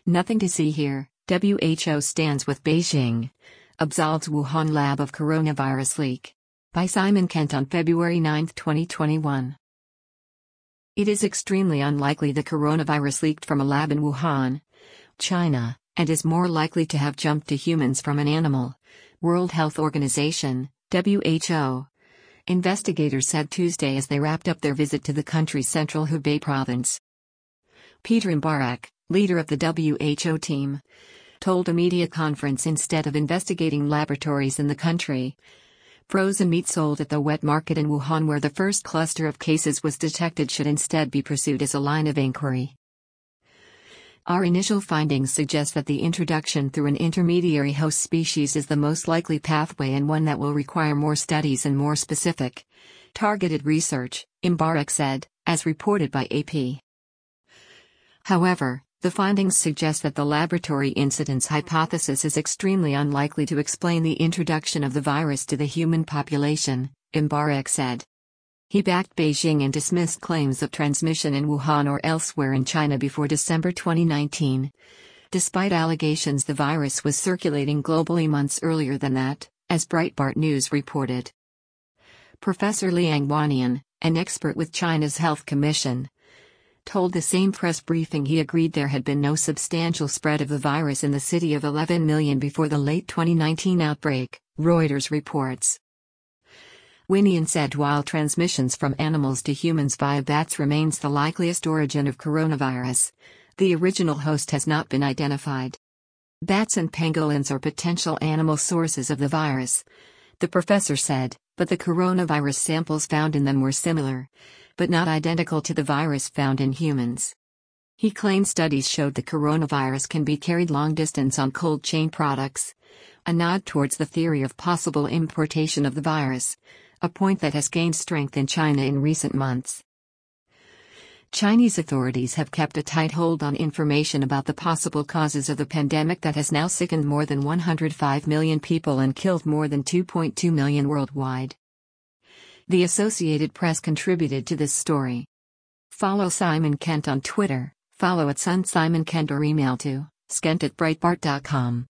Nothing to see here, WHO stands with Beijing. Absolves Wuhan lab of coronavirus leak. By Simon Kent on February 9, 2021. It is extremely unlikely the coronavirus leaked from a lab in Wuhan, China, and is more likely to have jumped to humans from an animal. World Health Organization, WHO. Investigators said Tuesday as they wrapped up their visit to the country's central Hubei province. Peter Mbarek, leader of the WHO team, told a media conference instead of investigating laboratories in the country. Frozen meat sold at the wet market in Wuhan, where the first cluster of cases was detected, should instead be pursued as a line of inquiry. Our initial findings suggest that the introduction through an intermediary host species is the most likely pathway, and one that will require more studies and more specific, targeted research, Mbarek said, as reported by AP. However, the findings suggest that the laboratory incidence hypothesis is extremely unlikely to explain the introduction of the virus to the human population, Mbarek said. He backed Beijing and dismissed claims of transmission in Wuhan or elsewhere in China before December 2019. Despite allegations the virus was circulating globally months earlier than that, as Breitbart News reported. Professor Liang Wannian, an expert with China's Health Commission, told the same press briefing he agreed there had been no substantial spread of the virus in the city of 11 million before the late 2019 outbreak, Reuters reports. Wannian said while transmissions from animals to humans via bats remains the likeliest origin of coronavirus, the original host has not been identified. Bats and pangolins are potential animal sources of the virus, the professor said, but the coronavirus samples found in them were similar, but not identical to the virus found in humans. He claimed studies showed the coronavirus can be carried long distance on cold chain products, a nod towards the theory of possible importation of the virus, a point that has gained strength in China in recent months. Chinese authorities have kept a tight hold on information about the possible causes of the pandemic that has now sickened more than 105 million people and killed more than 2.2 million worldwide. The Associated Press contributed to this story. Follow Simon Kent on Twitter, follow @SunSimonKent or email to skent@breitbart.com.